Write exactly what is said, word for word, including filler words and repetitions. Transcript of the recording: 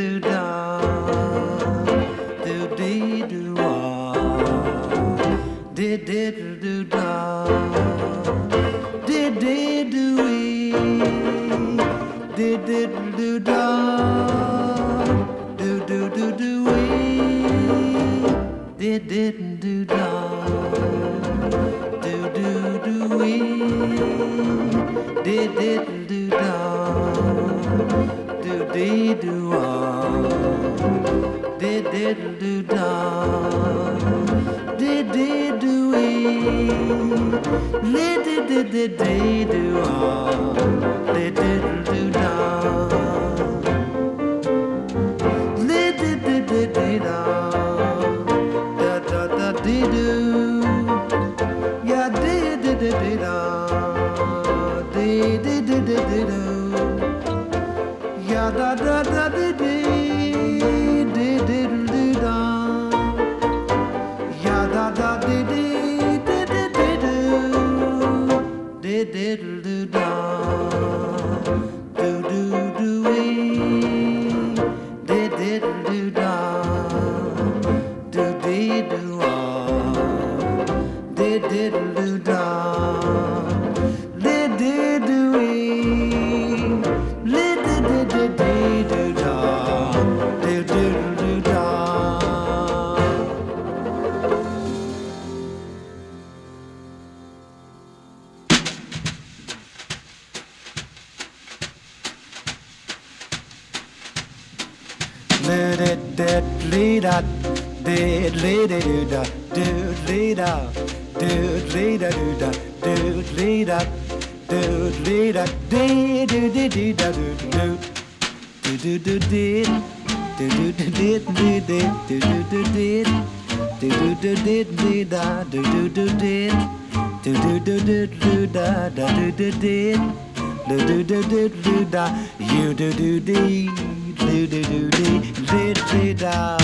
do da, do dee do ah, did did do da, did did do ee, did did do da, do do do do ee, did did do da, do do do ee, did did do da. Do dee do ah, did did do da, did did do ee, did did did did dee do ah, did did do da, did did did did dee da, da da da dee do, yeah did did did dee da, did did did did dee do. Ya da da da di di di di di da. Ya da da di di di di di do. Di di di da. Do do do ee. Di di di da. Do di do ah. Di di di da. Di di do ee. Lead did lead do da do lead up do lead do da do lead up do lead up do do do do da do do do do did do do do did did do do do did do do do did did da do do do did do do do do do da da do do did do do do do do da you do do dee do do do dee did did da.